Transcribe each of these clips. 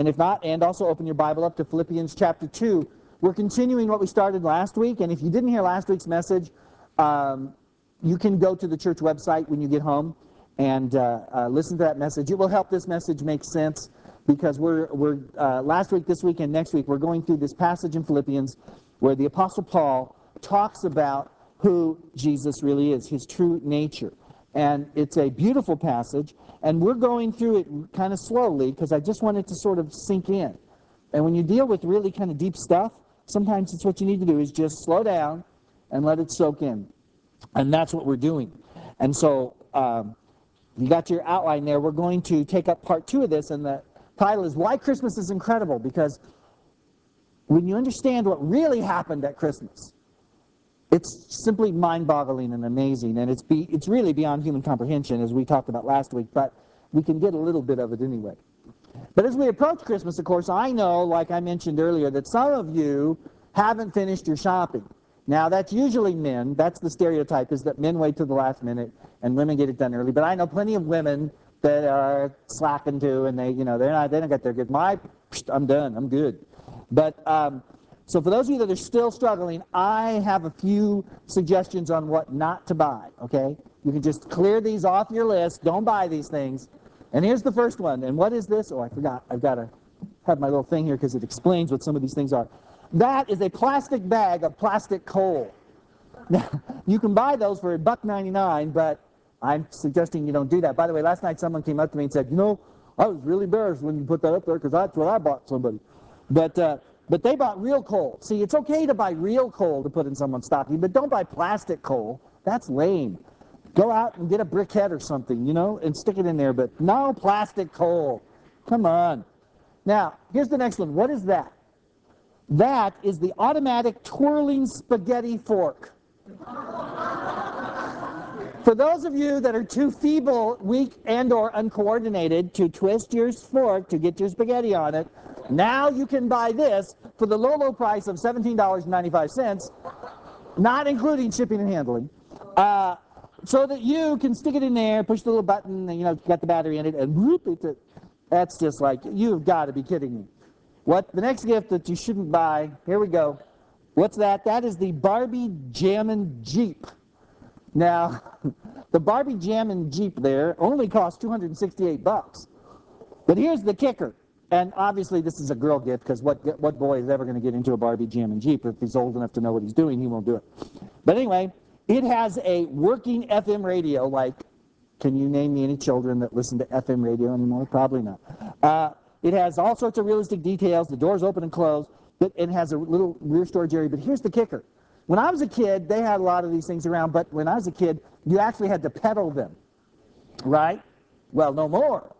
And if not, and also open your Bible up to Philippians chapter 2. We're continuing what we started last week, and if you didn't hear last week's message, you can go to the church website when you get home and listen to that message. It will help this message make sense, because we're last week, this week, and next week, we're going through this passage in Philippians where the Apostle Paul talks about who Jesus really is, his true nature. And it's a beautiful passage, and we're going through it kind of slowly because I just want it to sort of sink in. And when you deal with really kind of deep stuff, sometimes it's what you need to do is just slow down and let it soak in. And that's what we're doing. And so you got your outline there. We're going to take up part 2 of this, and the title is Why Christmas is Incredible, because when you understand what really happened at Christmas, it's simply mind-boggling and amazing, and it's really beyond human comprehension, as we talked about last week, but we can get a little bit of it anyway. But as we approach Christmas, of course, I know, like I mentioned earlier, that some of you haven't finished your shopping. Now, that's usually men. That's the stereotype, is that men wait till the last minute and women get it done early. But I know plenty of women that are slacking too, and they don't get their good. I'm done. I'm good. But so for those of you that are still struggling, I have a few suggestions on what not to buy, okay? You can just clear these off your list. Don't buy these things. And here's the first one. And what is this? Oh, I forgot. I've got to have my little thing here because it explains what some of these things are. That is a plastic bag of plastic coal. Now, you can buy those for $1.99, but I'm suggesting you don't do that. By the way, last night someone came up to me and said, I was really embarrassed when you put that up there because that's what I bought somebody. But they bought real coal. See, it's okay to buy real coal to put in someone's stocking, but don't buy plastic coal. That's lame. Go out and get a briquette or something, and stick it in there, but no plastic coal. Come on. Now, here's the next one. What is that? That is the automatic twirling spaghetti fork. For those of you that are too feeble, weak, and or uncoordinated to twist your fork to get your spaghetti on it, now you can buy this for the low, low price of $17.95, not including shipping and handling, so that you can stick it in there, push the little button, and got the battery in it, and whoop, that's just like, you've got to be kidding me. The next gift that you shouldn't buy, here we go. What's that? That is the Barbie Jammin' Jeep. Now, the Barbie Jammin' Jeep there only costs $268. But here's the kicker. And obviously this is a girl gift, because what boy is ever going to get into a Barbie Jammin' Jeep? If he's old enough to know what he's doing, he won't do it. But anyway, it has a working FM radio. Like, can you name me any children that listen to FM radio anymore? Probably not. It has all sorts of realistic details. The doors open and close. It has a little rear storage area. But here's the kicker. When I was a kid, they had a lot of these things around, but when I was a kid, you actually had to pedal them, right? Well, no more.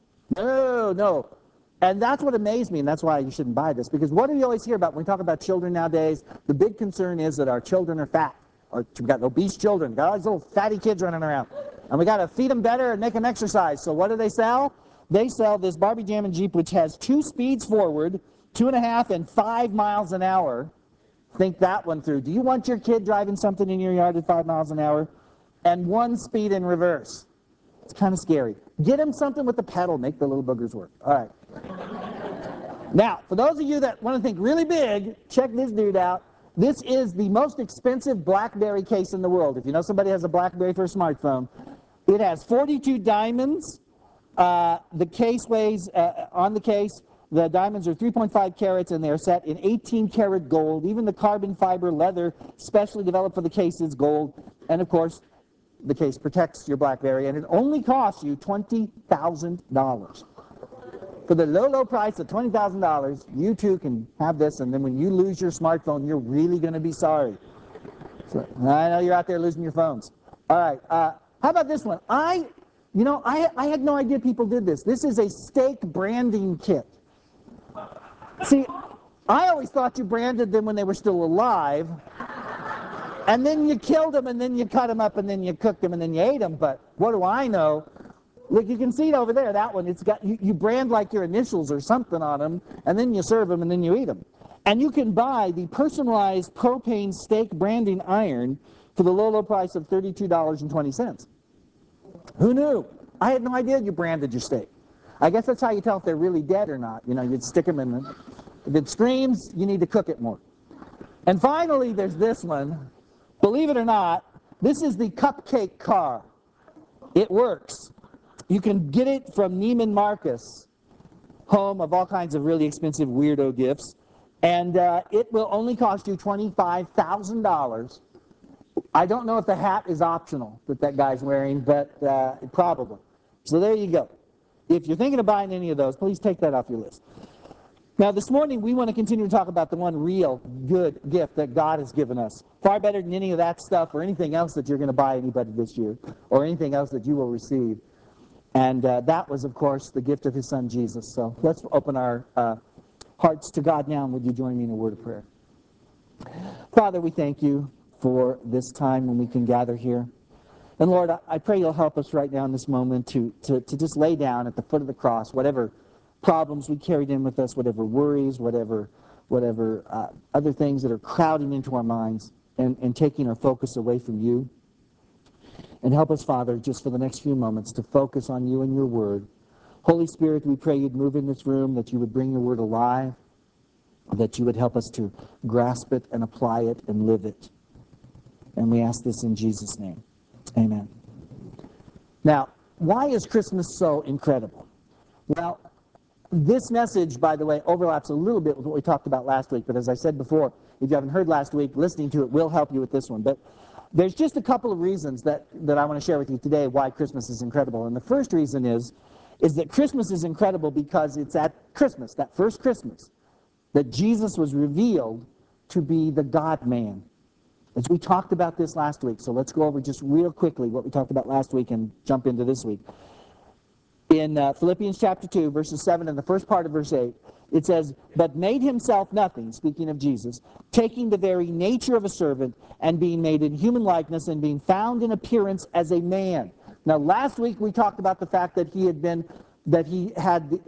No. And that's what amazed me, and that's why you shouldn't buy this, because what do you always hear about when we talk about children nowadays? The big concern is that our children are fat, or we've got obese children, got all these little fatty kids running around, and we got to feed them better and make them exercise. So what do they sell? They sell this Barbie Jammin' Jeep, which has 2 speeds forward, 2.5 and 5 miles an hour. Think that one through. Do you want your kid driving something in your yard at 5 miles an hour? And 1 speed in reverse. It's kind of scary. Get him something with the pedal. Make the little boogers work. All right. Now, for those of you that want to think really big, check this dude out. This is the most expensive BlackBerry case in the world. If you know somebody has a BlackBerry for a smartphone, it has 42 diamonds. The case weighs, on the case, the diamonds are 3.5 carats, and they're set in 18-karat gold. Even the carbon fiber leather specially developed for the case is gold. And, of course, the case protects your BlackBerry, and it only costs you $20,000. For the low, low price of $20,000, you too can have this, and then when you lose your smartphone, you're really going to be sorry. So, I know you're out there losing your phones. All right. How about this one? I had no idea people did this. This is a steak branding kit. See, I always thought you branded them when they were still alive, and then you killed them, and then you cut them up, and then you cooked them, and then you ate them. But what do I know? Look, you can see it over there, that one. It's got you brand like your initials or something on them, and then you serve them, and then you eat them. And you can buy the personalized propane steak branding iron for the low, low price of $32.20. Who knew? I had no idea you branded your steak. I guess that's how you tell if they're really dead or not. You know, you'd stick them in the... If it screams, you need to cook it more. And finally, there's this one. Believe it or not, this is the cupcake car. It works. You can get it from Neiman Marcus, home of all kinds of really expensive weirdo gifts. And it will only cost you $25,000. I don't know if the hat is optional that guy's wearing, but probably. So there you go. If you're thinking of buying any of those, please take that off your list. Now this morning we want to continue to talk about the one real good gift that God has given us. Far better than any of that stuff or anything else that you're going to buy anybody this year or anything else that you will receive. And that was, of course, the gift of his son Jesus. So let's open our hearts to God now, and would you join me in a word of prayer? Father, we thank you for this time when we can gather here. And Lord, I pray you'll help us right now in this moment to just lay down at the foot of the cross whatever problems we carried in with us, whatever worries, whatever other things that are crowding into our minds and taking our focus away from you. And help us, Father, just for the next few moments to focus on you and your word. Holy Spirit, we pray you'd move in this room, that you would bring your word alive, that you would help us to grasp it and apply it and live it. And we ask this in Jesus' name. Amen. Now, why is Christmas so incredible? Well, this message, by the way, overlaps a little bit with what we talked about last week, but as I said before, if you haven't heard last week, listening to it will help you with this one. But there's just a couple of reasons that I want to share with you today why Christmas is incredible. And the first reason is that Christmas is incredible because it's at Christmas, that first Christmas, that Jesus was revealed to be the God-man. As we talked about this last week, so let's go over just real quickly what we talked about last week and jump into this week. In Philippians chapter 2, verses 7 and the first part of verse 8, it says, "But made himself nothing," speaking of Jesus, "taking the very nature of a servant, and being made in human likeness, and being found in appearance as a man." Now, last week we talked about the fact that he had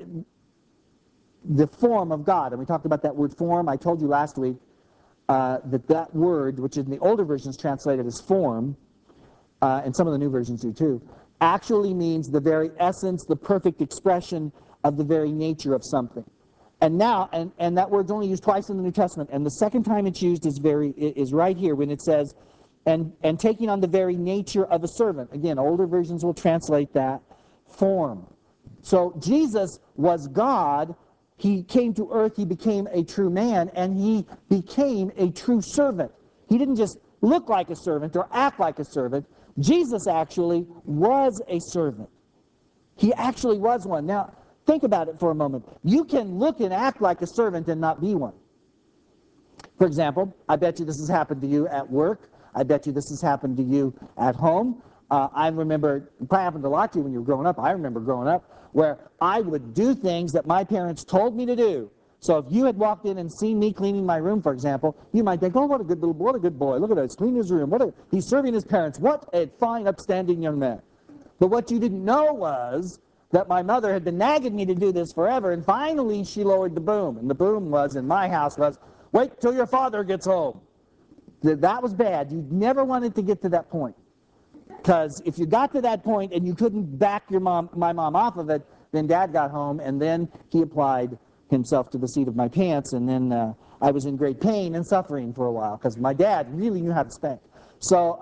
the form of God, and we talked about that word form. I told you last week that word, which in the older versions translated as form, and some of the new versions do too, actually means the very essence, the perfect expression of the very nature of something. And now, and that word's only used twice in the New Testament, and the second time it's used is right here when it says, and taking on the very nature of a servant. Again, older versions will translate that form. So Jesus was God. He came to earth, he became a true man, and he became a true servant. He didn't just look like a servant or act like a servant. Jesus actually was a servant. He actually was one. Now, think about it for a moment. You can look and act like a servant and not be one. For example, I bet you this has happened to you at work. I bet you this has happened to you at home. I remember, it probably happened a lot to you when you were growing up. I remember growing up where I would do things that my parents told me to do. So if you had walked in and seen me cleaning my room, for example, you might think, oh, what a good little boy, what a good boy. Look at that, he's cleaning his room. He's serving his parents. What a fine, upstanding young man. But what you didn't know was that my mother had been nagging me to do this forever, and finally she lowered the boom. And the boom was, in my house, was, wait till your father gets home. That was bad. You never wanted to get to that point. Because if you got to that point and you couldn't back my mom off of it, then Dad got home, and then he applied himself to the seat of my pants, and then I was in great pain and suffering for a while because my dad really knew how to spank. So,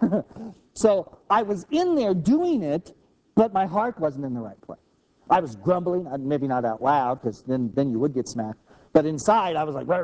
so I was in there doing it, but my heart wasn't in the right place. I was grumbling, maybe not out loud, because then you would get smacked. But inside, I was like,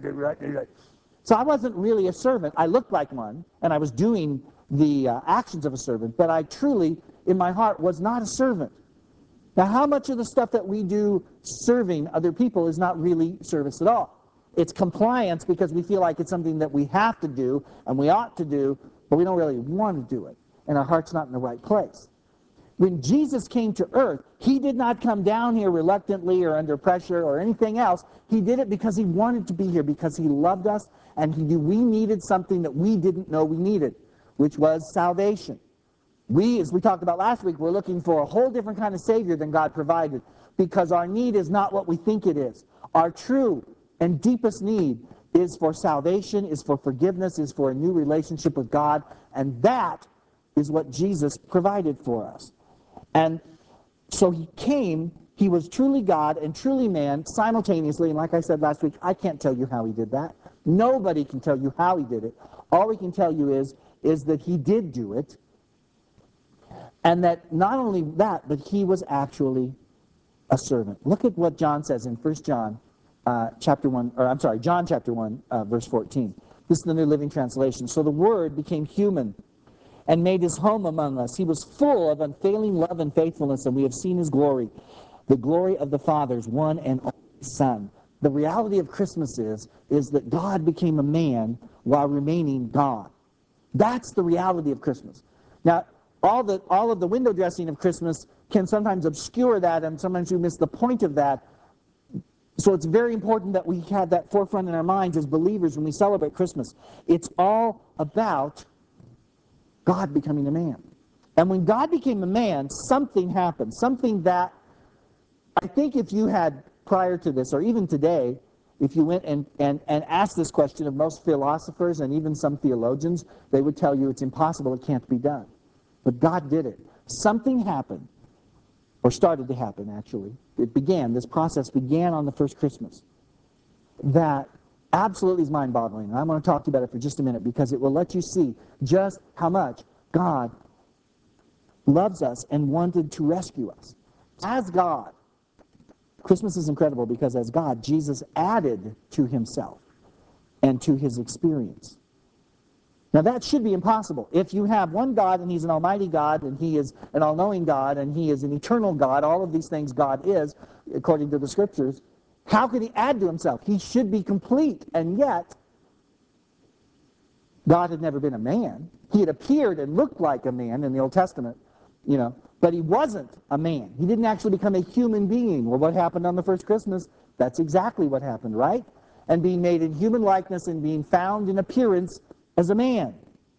so I wasn't really a servant. I looked like one, and I was doing the actions of a servant, but I truly, in my heart, was not a servant. Now, how much of the stuff that we do serving other people is not really service at all? It's compliance because we feel like it's something that we have to do and we ought to do, but we don't really want to do it, and our heart's not in the right place. When Jesus came to earth, he did not come down here reluctantly or under pressure or anything else. He did it because he wanted to be here, because he loved us, and he knew we needed something that we didn't know we needed, which was salvation. We, as we talked about last week, we're looking for a whole different kind of Savior than God provided, because our need is not what we think it is. Our true and deepest need is for salvation, is for forgiveness, is for a new relationship with God, and that is what Jesus provided for us. And so he He was truly God and truly man simultaneously, and like I said last week, I can't tell you how he did that. Nobody can tell you how he did it. All we can tell you is that he did do it, and that not only that, but he was actually a servant. Look at what John says in 1 John chapter 1, or I'm sorry, John chapter 1, verse 14. This is the New Living Translation. So the Word became human and made his home among us. He was full of unfailing love and faithfulness, and we have seen his glory, the glory of the Father's one and only Son. The reality of Christmas is that God became a man while remaining God. That's the reality of Christmas. Now, all of the window dressing of Christmas can sometimes obscure that, and sometimes you miss the point of that. So it's very important that we have that forefront in our minds as believers when we celebrate Christmas. It's all about God becoming a man. And when God became a man, something happened. Something that I think if you had prior to this, or even today, if you went and asked this question of most philosophers and even some theologians, they would tell you it's impossible, it can't be done. But God did it. Something happened, or started to happen actually. This process began on the first Christmas. That absolutely is mind-boggling. And I want to talk to you about it for just a minute because it will let you see just how much God loves us and wanted to rescue us. As God, Christmas is incredible because as God, Jesus added to himself and to his experience. Now that should be impossible. If you have one God and he's an almighty God and he is an all-knowing God and he is an eternal God, all of these things God is, according to the scriptures, how could he add to himself? He should be complete. And yet, God had never been a man. He had appeared and looked like a man in the Old Testament, but he wasn't a man. He didn't actually become a human being. Well, what happened on the first Christmas? That's exactly what happened, right? And being made in human likeness and being found in appearance as a man.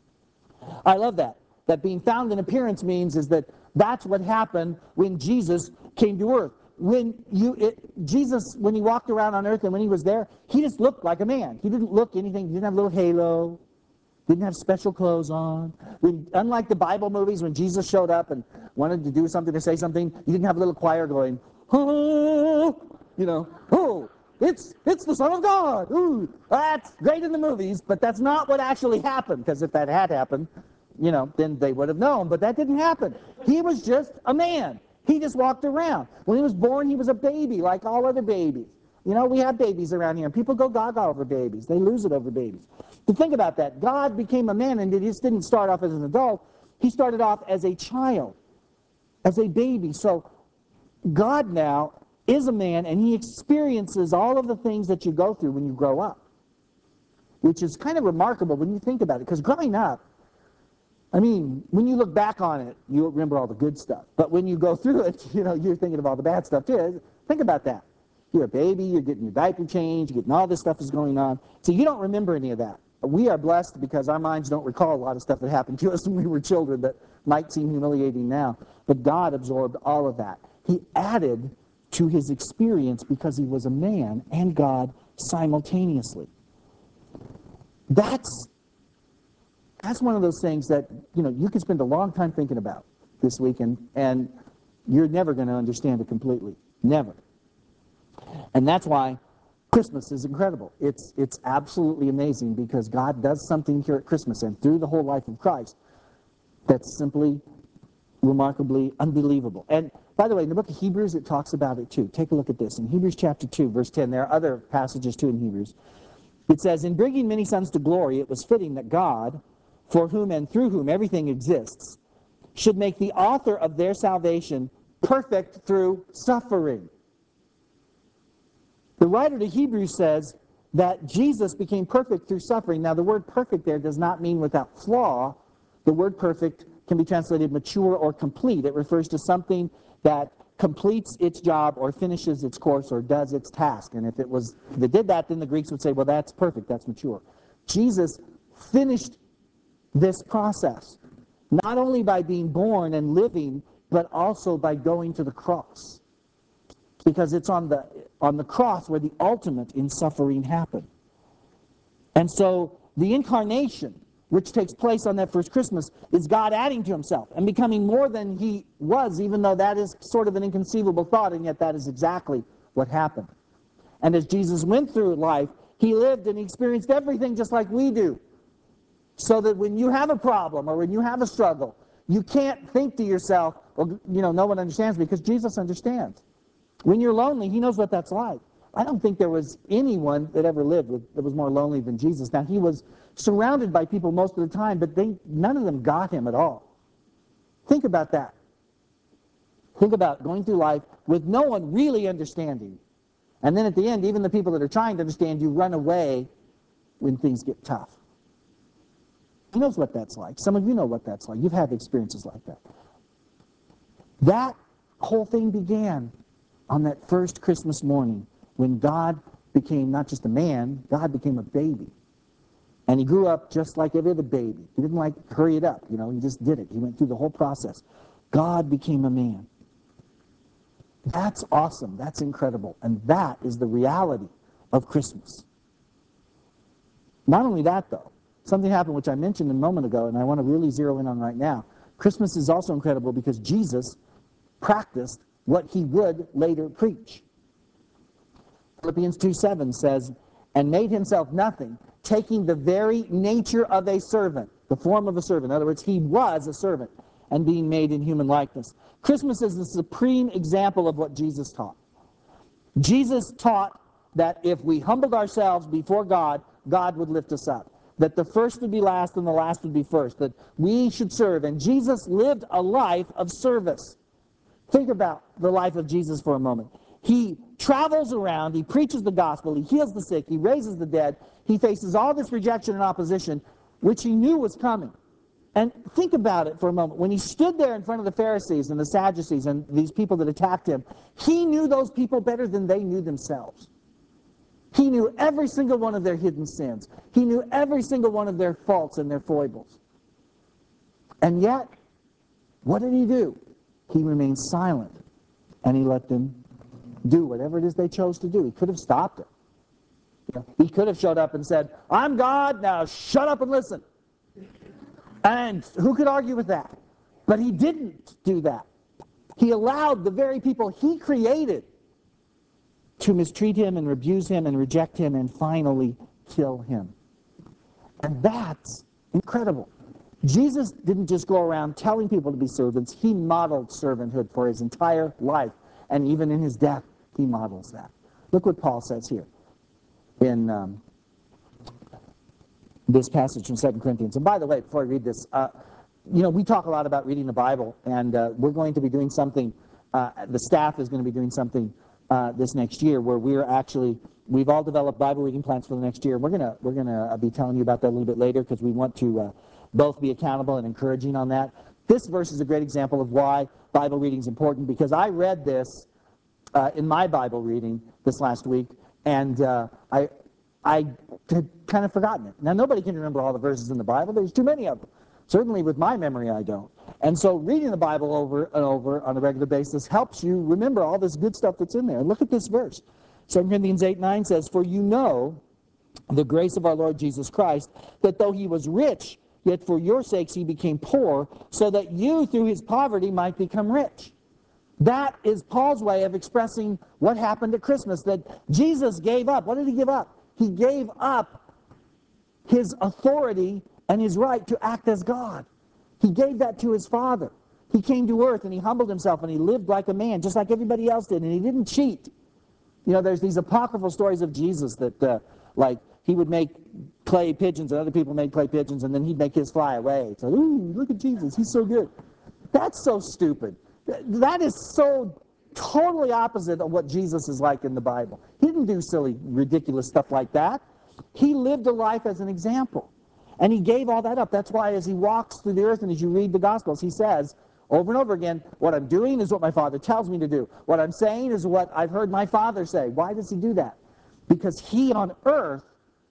I love that. That being found in appearance means is that that's what happened when Jesus came to earth. Jesus, when he walked around on earth and when he was there, he just looked like a man. He didn't look anything. He didn't have a little halo. Didn't have special clothes on. Unlike the Bible movies, when Jesus showed up and wanted to do something or say something, you didn't have a little choir going, oh, oh, it's the Son of God. Ooh, that's great in the movies, but that's not what actually happened, because if that had happened, then they would have known, but that didn't happen. He was just a man. He just walked around. When he was born, he was a baby like all other babies. We have babies around here, and people go gaga over babies. They lose it over babies. To think about that, God became a man, and he just didn't start off as an adult. He started off as a child, as a baby. So God now is a man, and he experiences all of the things that you go through when you grow up, which is kind of remarkable when you think about it, because growing up, when you look back on it, you remember all the good stuff. But when you go through it, you're thinking of all the bad stuff too. Think about that. You're a baby, you're getting your diaper changed, you're getting all this stuff is going on. So you don't remember any of that. We are blessed because our minds don't recall a lot of stuff that happened to us when we were children that might seem humiliating now. But God absorbed all of that. He added to his experience because he was a man and God simultaneously. That's one of those things that, you can spend a long time thinking about this weekend, and you're never going to understand it completely. Never. And that's why Christmas is incredible. It's absolutely amazing because God does something here at Christmas and through the whole life of Christ that's simply remarkably unbelievable. And by the way, in the book of Hebrews, it talks about it too. Take a look at this. In Hebrews chapter 2, verse 10, there are other passages too in Hebrews. It says, in bringing many sons to glory, it was fitting that God, for whom and through whom everything exists, should make the author of their salvation perfect through suffering. The writer to Hebrews says that Jesus became perfect through suffering. Now, the word perfect there does not mean without flaw. The word perfect can be translated mature or complete. It refers to something that completes its job or finishes its course or does its task. And if it did that, then the Greeks would say, well, that's perfect, that's mature. Jesus finished this process, not only by being born and living, but also by going to the cross. Because it's on the cross where the ultimate in suffering happened. And so the incarnation which takes place on that first Christmas, is God adding to himself and becoming more than he was, even though that is sort of an inconceivable thought, and yet that is exactly what happened. And as Jesus went through life, he lived and he experienced everything just like we do. So that when you have a problem or when you have a struggle, you can't think to yourself, well, no one understands me, because Jesus understands. When you're lonely, he knows what that's like. I don't think there was anyone that ever lived that was more lonely than Jesus. Now, he was surrounded by people most of the time, but none of them got him at all. Think about that. Think about going through life with no one really understanding. And then at the end, even the people that are trying to understand you run away when things get tough. He knows what that's like. Some of you know what that's like. You've had experiences like that. That whole thing began on that first Christmas morning when God became not just a man, God became a baby. And he grew up just like every other baby. He didn't hurry it up, he just did it. He went through the whole process. God became a man. That's awesome. That's incredible. And that is the reality of Christmas. Not only that, though, something happened which I mentioned a moment ago, and I want to really zero in on right now. Christmas is also incredible because Jesus practiced what he would later preach. Philippians 2:7 says, and made himself nothing, taking the very nature of a servant, the form of a servant. In other words, he was a servant, and being made in human likeness. Christmas is the supreme example of what Jesus taught. Jesus taught that if we humbled ourselves before God, God would lift us up. That the first would be last and the last would be first. That we should serve. And Jesus lived a life of service. Think about the life of Jesus for a moment. He travels around, he preaches the gospel, he heals the sick, he raises the dead, he faces all this rejection and opposition, which he knew was coming. And think about it for a moment. When he stood there in front of the Pharisees and the Sadducees and these people that attacked him, he knew those people better than they knew themselves. He knew every single one of their hidden sins. He knew every single one of their faults and their foibles. And yet, what did he do? He remained silent, and he let them do whatever it is they chose to do. He could have stopped it. He could have showed up and said, I'm God, now shut up and listen. And who could argue with that? But he didn't do that. He allowed the very people he created to mistreat him and abuse him and reject him and finally kill him. And that's incredible. Jesus didn't just go around telling people to be servants. He modeled servanthood for his entire life. And even in his death, he models that. Look what Paul says here in this passage from 2 Corinthians. And by the way, before I read this, we talk a lot about reading the Bible, and we're going to be doing something, the staff is going to be doing something this next year where we've all developed Bible reading plans for the next year. We're gonna be telling you about that a little bit later because we want to both be accountable and encouraging on that. This verse is a great example of why Bible reading is important, because I read this in my Bible reading this last week, and I had kind of forgotten it. Now, nobody can remember all the verses in the Bible. There's too many of them. Certainly with my memory, I don't. And so reading the Bible over and over on a regular basis helps you remember all this good stuff that's in there. Look at this verse. 2 Corinthians 8:9 says, for you know the grace of our Lord Jesus Christ, that though he was rich, yet for your sakes he became poor, so that you through his poverty might become rich. That is Paul's way of expressing what happened at Christmas, that Jesus gave up. What did he give up? He gave up his authority and his right to act as God. He gave that to his Father. He came to earth and he humbled himself and he lived like a man, just like everybody else did, and he didn't cheat. There's these apocryphal stories of Jesus that, like, he would make clay pigeons and other people made clay pigeons, and then he'd make his fly away. So, ooh, look at Jesus, he's so good. That's so stupid. That is so totally opposite of what Jesus is like in the Bible. He didn't do silly, ridiculous stuff like that. He lived a life as an example. And he gave all that up. That's why as he walks through the earth and as you read the Gospels, he says over and over again, what I'm doing is what my Father tells me to do. What I'm saying is what I've heard my Father say. Why does he do that? Because he on earth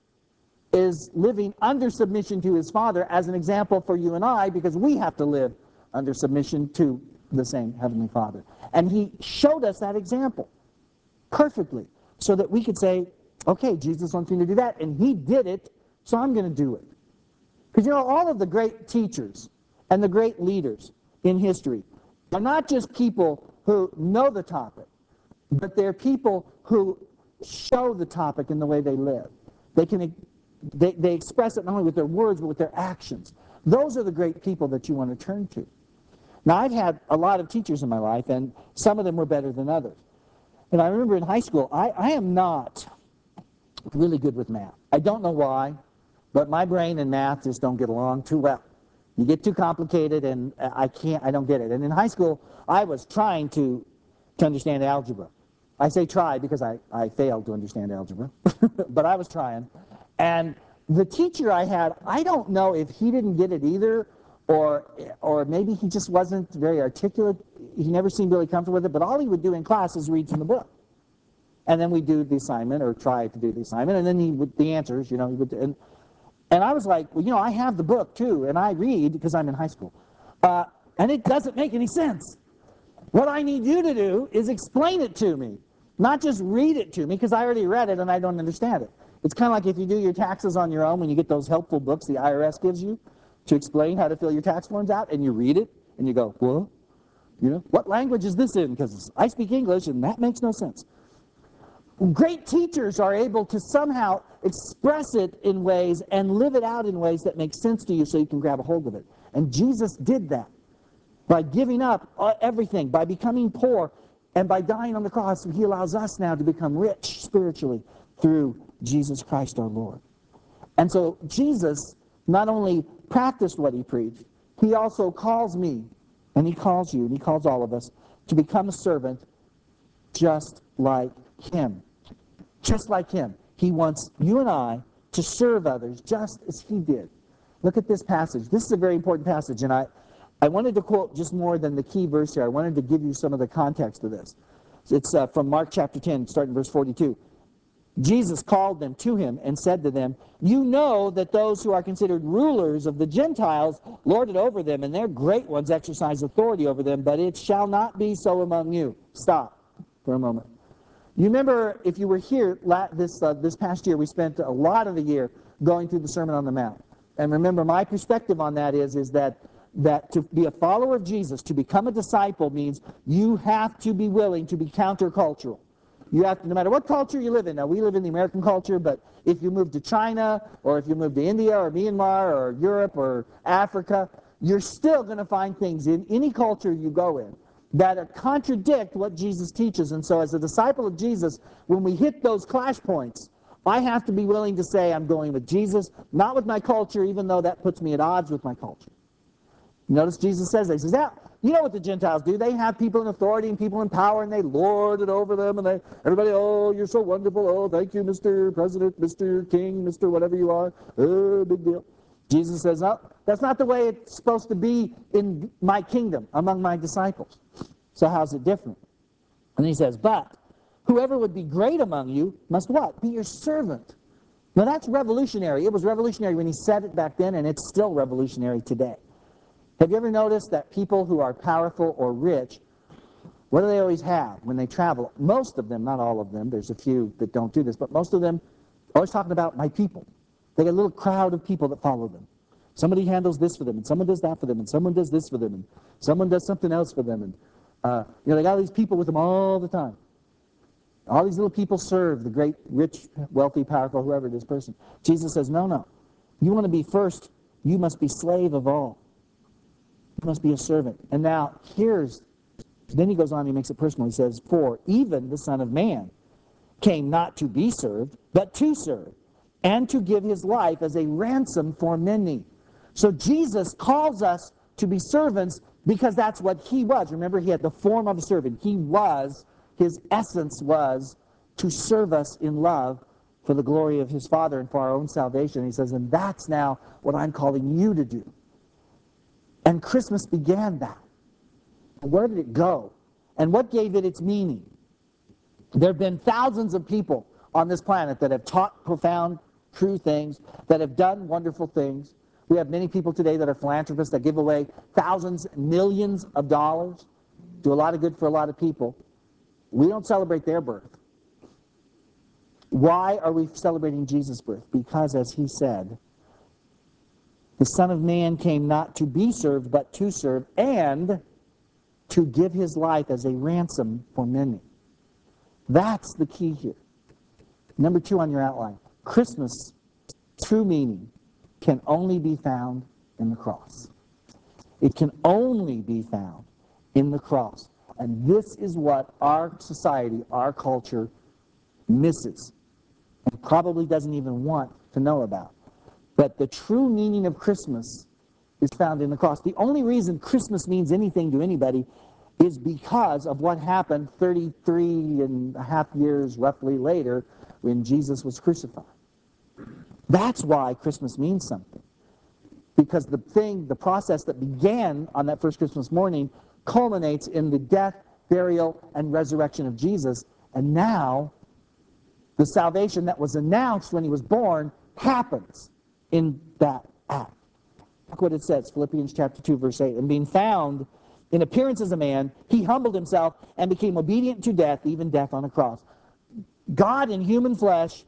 is living under submission to his Father as an example for you and I, because we have to live under submission to the same Heavenly Father. And he showed us that example perfectly so that we could say, okay, Jesus wants me to do that, and he did it, so I'm going to do it. Because all of the great teachers and the great leaders in history are not just people who know the topic, but they're people who show the topic in the way they live. They express it not only with their words, but with their actions. Those are the great people that you want to turn to. Now, I've had a lot of teachers in my life, and some of them were better than others. And I remember in high school, I am not really good with math. I don't know why, but my brain and math just don't get along too well. You get too complicated, and I don't get it. And in high school, I was trying to understand algebra. I say try because I failed to understand algebra, but I was trying. And the teacher I had, I don't know if he didn't get it either, or maybe he just wasn't very articulate. He never seemed really comfortable with it, but all he would do in class is read from the book. And then we'd do the assignment, or try to do the assignment, and then the answers, he would, and I was like, well, I have the book too, and I read, because I'm in high school, and it doesn't make any sense. What I need you to do is explain it to me, not just read it to me, because I already read it and I don't understand it. It's kind of like if you do your taxes on your own, when you get those helpful books the IRS gives you to explain how to fill your tax forms out, and you read it, and you go, well, what language is this in? Because I speak English, and that makes no sense. Great teachers are able to somehow express it in ways and live it out in ways that make sense to you so you can grab a hold of it. And Jesus did that by giving up everything, by becoming poor, and by dying on the cross. He allows us now to become rich spiritually through Jesus Christ our Lord. And so Jesus not only practiced what he preached, he also calls me, and he calls you, and he calls all of us to become a servant just like him. Just like him. He wants you and I to serve others just as he did. Look at this passage. This is a very important passage, and I wanted to quote just more than the key verse here. I wanted to give you some of the context of this. It's from Mark chapter 10, starting verse 42. Jesus called them to him and said to them, you know that those who are considered rulers of the Gentiles lord it over them, and their great ones exercise authority over them, but it shall not be so among you. Stop for a moment. You remember, if you were here this past year, we spent a lot of the year going through the Sermon on the Mount. And remember, my perspective on that is that to be a follower of Jesus, to become a disciple, means you have to be willing to be countercultural. You have to, no matter what culture you live in. Now, we live in the American culture, but if you move to China, or if you move to India, or Myanmar, or Europe, or Africa, you're still going to find things in any culture you go in that contradict what Jesus teaches. And so as a disciple of Jesus, when we hit those clash points, I have to be willing to say I'm going with Jesus, not with my culture, even though that puts me at odds with my culture. Notice Jesus says that. He says, yeah, you know what the Gentiles do. They have people in authority and people in power, and they lord it over them, and everybody, oh, you're so wonderful. Oh, thank you, Mr. President, Mr. King, Mr. whatever you are. Oh, big deal. Jesus says, no, that's not the way it's supposed to be in my kingdom, among my disciples. So how's it different? And he says, but whoever would be great among you must what? Be your servant. Now that's revolutionary. It was revolutionary when he said it back then, and it's still revolutionary today. Have you ever noticed that people who are powerful or rich, what do they always have when they travel? Most of them, not all of them, there's a few that don't do this, but most of them are always talking about my people. They get a little crowd of people that follow them. Somebody handles this for them, and someone does that for them, and someone does this for them, and someone does something else for them. And they got all these people with them all the time. All these little people serve the great, rich, wealthy, powerful, whoever it is person. Jesus says, no. You want to be first, you must be slave of all. You must be a servant. And now, then he goes on, he makes it personal. He says, for even the Son of Man came not to be served, but to serve, and to give his life as a ransom for many. So Jesus calls us to be servants because that's what he was. Remember, he had the form of a servant. His essence was to serve us in love for the glory of his Father and for our own salvation. He says, and that's now what I'm calling you to do. And Christmas began that. Where did it go? And what gave it its meaning? There have been thousands of people on this planet that have taught profound, true things, that have done wonderful things. We have many people today that are philanthropists that give away thousands, millions of dollars, do a lot of good for a lot of people. We don't celebrate their birth. Why are we celebrating Jesus' birth? Because, as he said, The Son of Man came not to be served, but to serve, and to give his life as a ransom for many. That's the key here. Number 2 on your outline. Christmas, true meaning, can only be found in the cross. It can only be found in the cross. And this is what our society, our culture, misses, and probably doesn't even want to know about. But the true meaning of Christmas is found in the cross. The only reason Christmas means anything to anybody is because of what happened 33 and a half years roughly later when Jesus was crucified. That's why Christmas means something. Because the process that began on that first Christmas morning culminates in the death, burial, and resurrection of Jesus. And now, the salvation that was announced when he was born happens in that act. Look what it says, Philippians chapter 2, verse 8. And being found in appearance as a man, he humbled himself and became obedient to death, even death on a cross. God in human flesh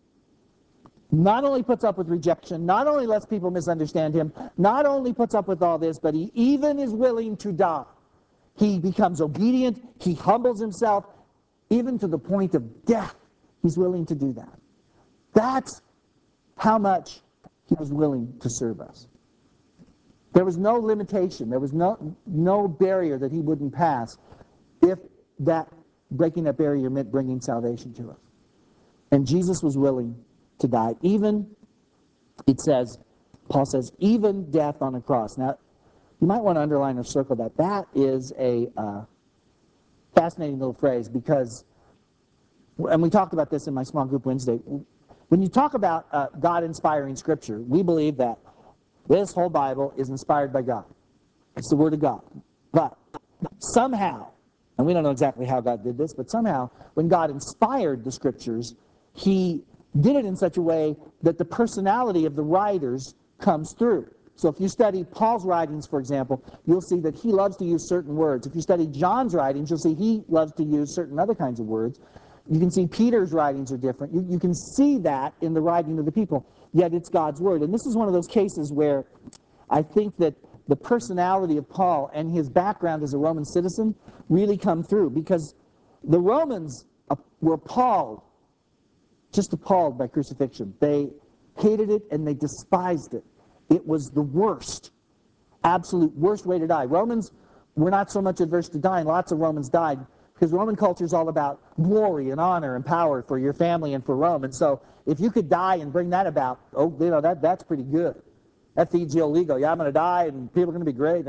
not only puts up with rejection, not only lets people misunderstand him, not only puts up with all this, but he even is willing to die. He becomes obedient, he humbles himself, even to the point of death. He's willing to do that. That's how much he was willing to serve us. There was no limitation, there was no barrier that he wouldn't pass if that breaking that barrier meant bringing salvation to us. And Jesus was willing to die. Even, it says, Paul says, even death on a cross. Now, you might want to underline or circle that. That is a fascinating little phrase because, and we talked about this in my small group Wednesday, when you talk about God inspiring Scripture, we believe that this whole Bible is inspired by God. It's the Word of God. But somehow, and we don't know exactly how God did this, but somehow, when God inspired the Scriptures, he did it in such a way that the personality of the writers comes through. So if you study Paul's writings, for example, you'll see that he loves to use certain words. If you study John's writings, you'll see he loves to use certain other kinds of words. You can see Peter's writings are different. You can see that in the writing of the people, yet it's God's Word. And this is one of those cases where I think that the personality of Paul and his background as a Roman citizen really come through, because the Romans were appalled, just appalled by crucifixion. They hated it and they despised it. It was the worst, absolute worst way to die. Romans were not so much adverse to dying. Lots of Romans died because Roman culture is all about glory and honor and power for your family and for Rome. And so if you could die and bring that about, that's pretty good. That feeds the old ego. Yeah, I'm going to die and people are going to be great.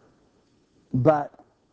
But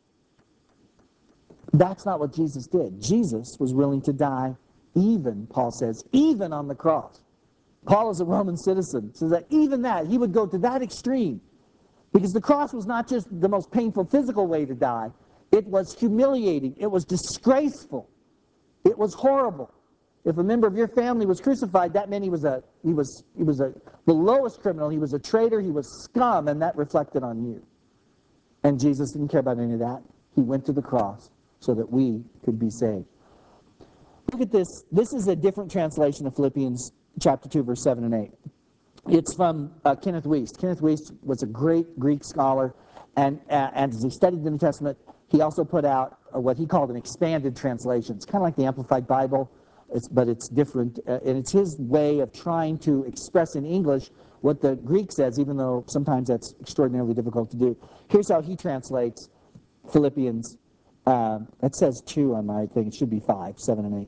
that's not what Jesus did. Jesus was willing to die even, Paul says, even on the cross. Paul is a Roman citizen, so that even that, he would go to that extreme. Because the cross was not just the most painful physical way to die. It was humiliating. It was disgraceful. It was horrible. If a member of your family was crucified, that meant he was the lowest criminal. He was a traitor. He was scum, and that reflected on you. And Jesus didn't care about any of that. He went to the cross so that we could be saved. Look at this. This is a different translation of Philippians chapter 2, verse 7 and 8. It's from Kenneth Wuest. Kenneth Wuest was a great Greek scholar, and as he studied the New Testament, he also put out what he called an expanded translation. It's kind of like the Amplified Bible, but it's different, and it's his way of trying to express in English what the Greek says, even though sometimes that's extraordinarily difficult to do. Here's how he translates Philippians. It says 2 on my thing. It should be 5, 7, and 8.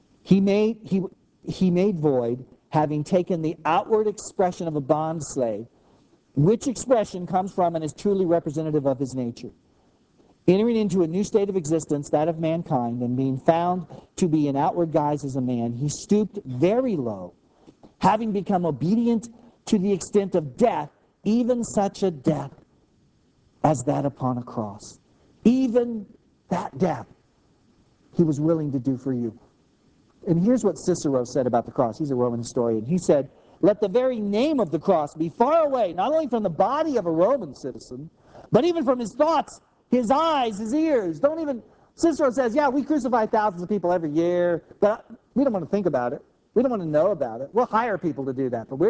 He made void, having taken the outward expression of a bondslave, which expression comes from and is truly representative of his nature. Entering into a new state of existence, that of mankind, and being found to be in outward guise as a man, he stooped very low, having become obedient to the extent of death, even such a death as that upon a cross. Even that death he was willing to do for you. And here's what Cicero said about the cross. He's a Roman historian. He said, let the very name of the cross be far away, not only from the body of a Roman citizen, but even from his thoughts, his eyes, his ears. Cicero says, yeah, we crucify thousands of people every year, but we don't want to think about it. We don't want to know about it. We'll hire people to do that, but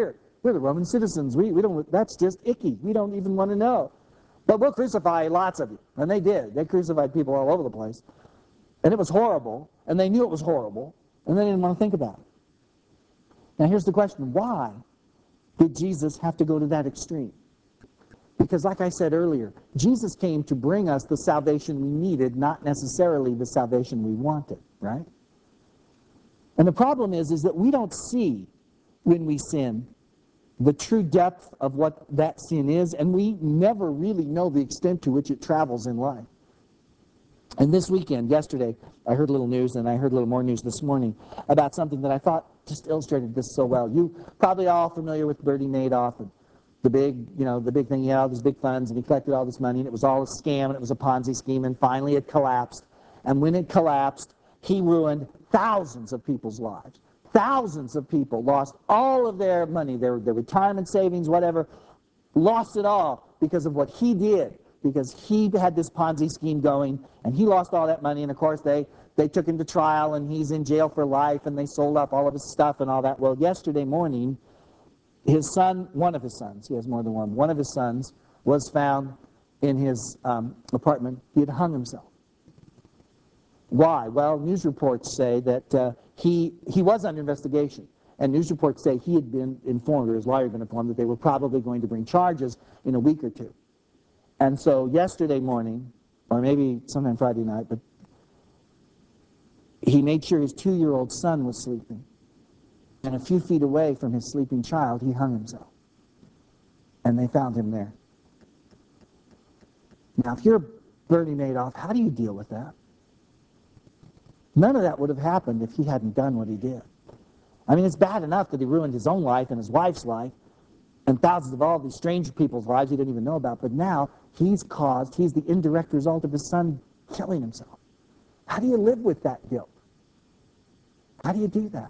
We're the Roman citizens. We don't, that's just icky. We don't even want to know. But we'll crucify lots of you. And they did. They crucified people all over the place. And it was horrible. And they knew it was horrible. And they didn't want to think about it. Now here's the question. Why did Jesus have to go to that extreme? Because like I said earlier, Jesus came to bring us the salvation we needed, not necessarily the salvation we wanted, right? And the problem is that we don't see when we sin the true depth of what that sin is, and we never really know the extent to which it travels in life. And this weekend, yesterday, I heard a little news, and I heard a little more news this morning about something that I thought just illustrated this so well. You probably all familiar with Bernie Madoff and the big thing. He had all these big funds, and he collected all this money, and it was all a scam, and it was a Ponzi scheme, and finally it collapsed. And when it collapsed, he ruined thousands of people's lives. Thousands of people lost all of their money, their retirement savings, whatever, lost it all because of what he did, because he had this Ponzi scheme going, and he lost all that money, and of course they took him to trial, and he's in jail for life, and they sold up all of his stuff and all that. Well, yesterday morning, his son, one of his sons, he has more than one of his sons was found in his apartment. He had hung himself. Why? Well, news reports say that he was under investigation, and news reports say he had been informed, or his lawyer had been informed, that they were probably going to bring charges in a week or two. And so yesterday morning, or maybe sometime Friday night, but he made sure his 2-year-old son was sleeping. And a few feet away from his sleeping child, he hung himself. And they found him there. Now, if you're Bernie Madoff, how do you deal with that? None of that would have happened if he hadn't done what he did. I mean, it's bad enough that he ruined his own life and his wife's life and thousands of all these strange people's lives he didn't even know about, but now he's the indirect result of his son killing himself. How do you live with that guilt? How do you do that?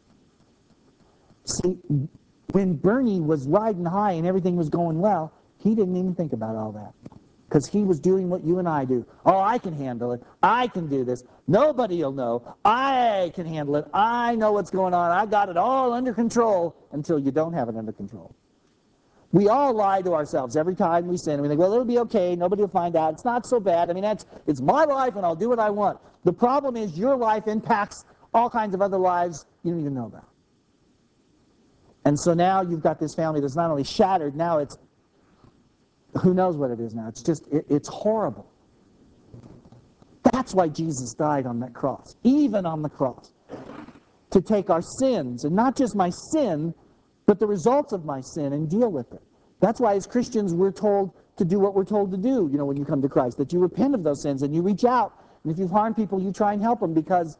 See, when Bernie was riding high and everything was going well, he didn't even think about all that. Because he was doing what you and I do. Oh, I can handle it. I can do this. Nobody will know. I can handle it. I know what's going on. I got it all under control, until you don't have it under control. We all lie to ourselves every time we sin. We think, well, it'll be okay. Nobody will find out. It's not so bad. I mean, it's my life, and I'll do what I want. The problem is your life impacts all kinds of other lives you don't even know about. And so now you've got this family that's not only shattered, now it's, who knows what it is now. It's just, it's horrible. That's why Jesus died on that cross, even on the cross, to take our sins, and not just my sin, but the results of my sin, and deal with it. That's why as Christians we're told to do what we're told to do, when you come to Christ, that you repent of those sins and you reach out. And if you've harmed people, you try and help them, because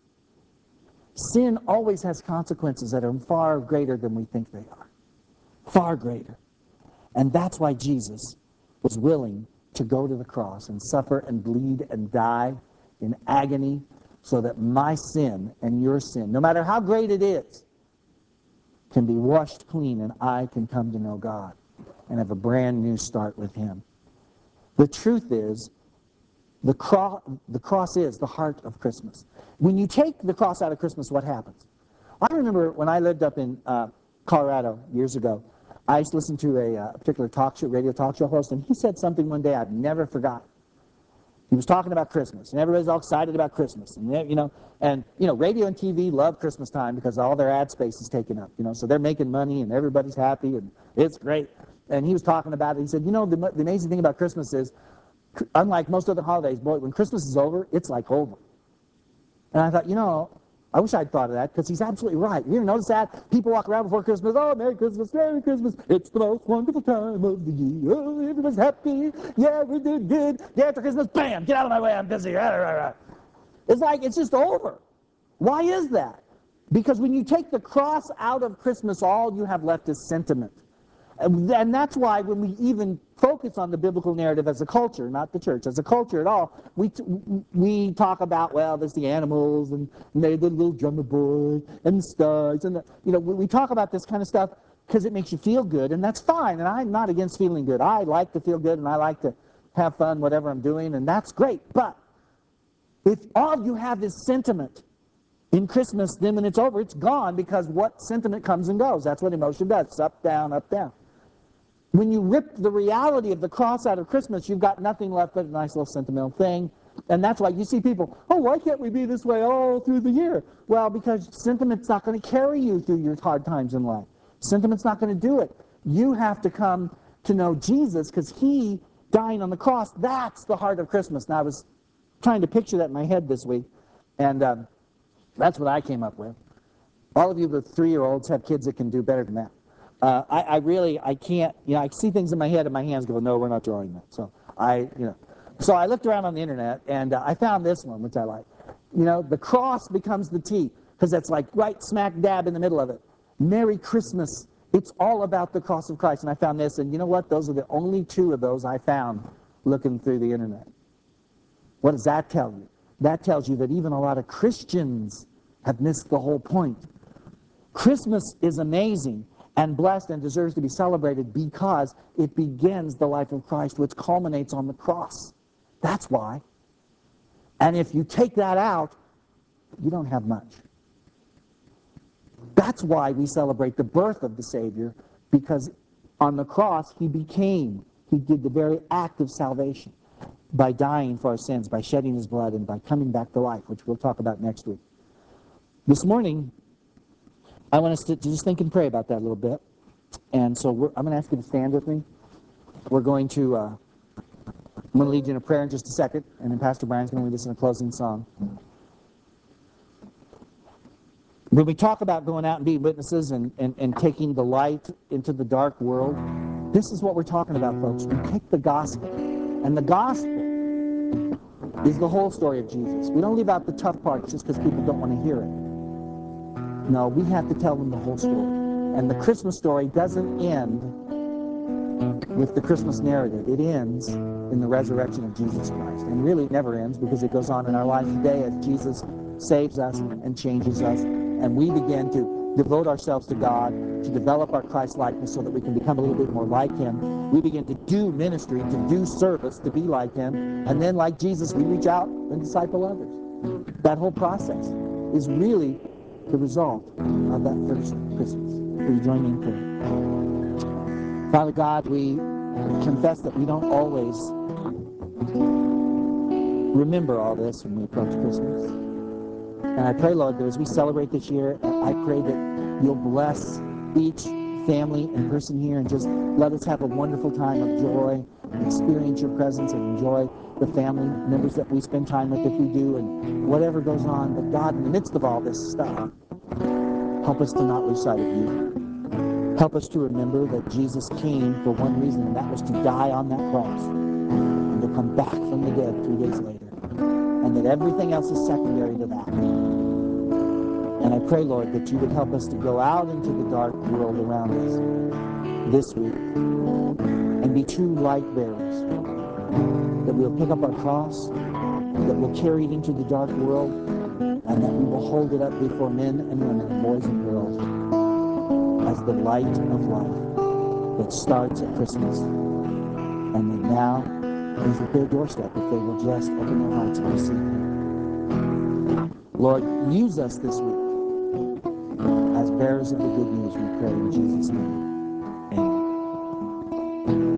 sin always has consequences that are far greater than we think they are. Far greater. And that's why Jesus was willing to go to the cross and suffer and bleed and die in agony, so that my sin and your sin, no matter how great it is, can be washed clean, and I can come to know God and have a brand new start with Him. The truth is, the cross is the heart of Christmas. When you take the cross out of Christmas, what happens? I remember when I lived up in Colorado years ago, I used to listen to a particular radio talk show host, and he said something one day I've never forgotten. He was talking about Christmas, and everybody's all excited about Christmas, and radio and TV love Christmas time because all their ad space is taken up, so they're making money and everybody's happy and it's great. And he was talking about it. He said, the amazing thing about Christmas is, unlike most other holidays, boy, when Christmas is over, it's like over. And I thought, I wish I'd thought of that, because he's absolutely right. You ever notice that? People walk around before Christmas, oh, Merry Christmas, Merry Christmas. It's the most wonderful time of the year. Oh, everybody's happy. Yeah, we did good. Day after Christmas, bam, get out of my way, I'm busy. It's like, it's just over. Why is that? Because when you take the cross out of Christmas, all you have left is sentiment. And that's why when we even focus on the biblical narrative as a culture, not the church, as a culture at all, we talk about, well, there's the animals, and the little drummer boy, and the stars, and we talk about this kind of stuff because it makes you feel good, and that's fine, and I'm not against feeling good. I like to feel good, and I like to have fun, whatever I'm doing, and that's great. But if all you have is sentiment, In Christmas, then when it's over, it's gone, because what sentiment comes and goes? That's what emotion does. It's up, down, up, down. When you rip the reality of the cross out of Christmas, you've got nothing left but a nice little sentimental thing. And that's why you see people, oh, why can't we be this way all through the year? Well, because sentiment's not going to carry you through your hard times in life. Sentiment's not going to do it. You have to come to know Jesus, because he dying on the cross, that's the heart of Christmas. Now, I was trying to picture that in my head this week, and that's what I came up with. All of you with 3-year-olds have kids that can do better than that. I can't, I see things in my head and my hands go, no, we're not drawing that. So so I looked around on the internet, and I found this one, which I like. The cross becomes the T, because that's like right smack dab in the middle of it. Merry Christmas. It's all about the cross of Christ. And I found this, and you know what? Those are the only 2 of those I found looking through the internet. What does that tell you? That tells you that even a lot of Christians have missed the whole point. Christmas is amazing and blessed and deserves to be celebrated because it begins the life of Christ, which culminates on the cross. That's why. And if you take that out, you don't have much. That's why we celebrate the birth of the Savior, because on the cross he did the very act of salvation by dying for our sins, by shedding his blood, and by coming back to life, which we'll talk about next week. This morning, I want us to just think and pray about that a little bit. And so I'm going to ask you to stand with me. I'm going to lead you in a prayer in just a second, and then Pastor Brian's going to lead us in a closing song. When we talk about going out and being witnesses and taking the light into the dark world, this is what we're talking about, folks. We take the gospel, and the gospel is the whole story of Jesus. We don't leave out the tough parts just because people don't want to hear it. No, we have to tell them the whole story. And the Christmas story doesn't end with the Christmas narrative. It ends in the resurrection of Jesus Christ. And really it never ends, because it goes on in our lives today as Jesus saves us and changes us. And we begin to devote ourselves to God, to develop our Christ-likeness so that we can become a little bit more like him. We begin to do ministry, to do service, to be like him. And then, like Jesus, we reach out and disciple others. That whole process is really the result of that first Christmas. Will you join me in prayer? Father God, we confess that we don't always remember all this when we approach Christmas. And I pray, Lord, that as we celebrate this year, I pray that you'll bless each family and person here, and just let us have a wonderful time of joy, and experience your presence, and enjoy the family members that we spend time with, if we do, and whatever goes on. But God, in the midst of all this stuff, help us to not lose sight of you. Help us to remember that Jesus came for one reason, and that was to die on that cross and to come back from the dead 3 days later. And that everything else is secondary to that. And I pray, Lord, that you would help us to go out into the dark world around us this week and be true light bearers. That we'll pick up our cross, that we'll carry it into the dark world, and that we will hold it up before men and women and boys and girls as the light of life that starts at Christmas and that now is at their doorstep if they will just open their hearts and receive him. Lord, use us this week as bearers of the good news, we pray in Jesus' name.